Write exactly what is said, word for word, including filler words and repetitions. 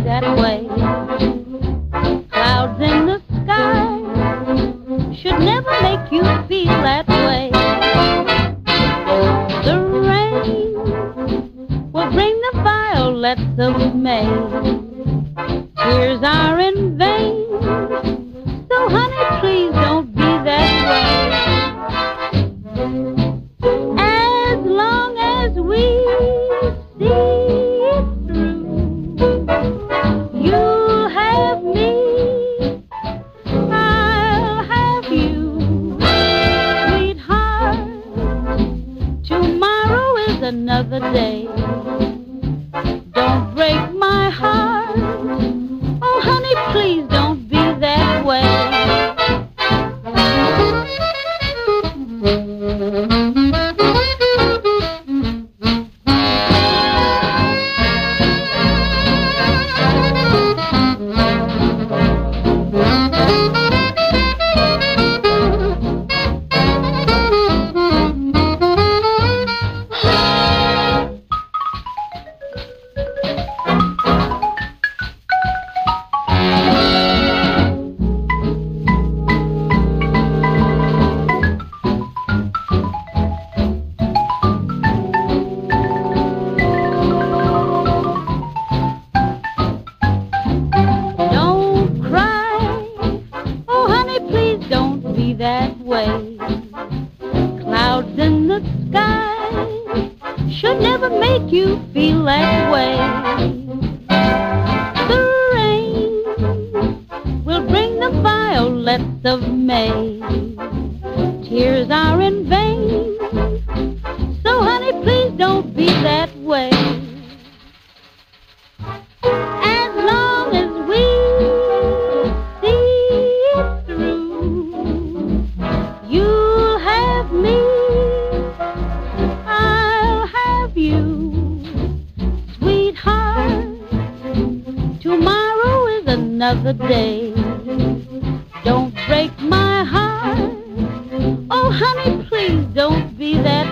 that way. Clouds in the sky should never make you feel that way. The rain will bring the violets of May. Tears are in vain, so honey, please don't be that way. As long as we see it through, you'll have me, I'll have you, sweetheart. Tomorrow is another day. Don't break my heart, oh honey, please don't be that way. That way. Clouds in the sky should never make you feel that way. The rain will bring the violets of May. Tears are in vain, so honey, please don't be that way. As long as we you'll have me, I'll have you, sweetheart. Tomorrow is another day. Don't break my heart, oh honey, please don't be that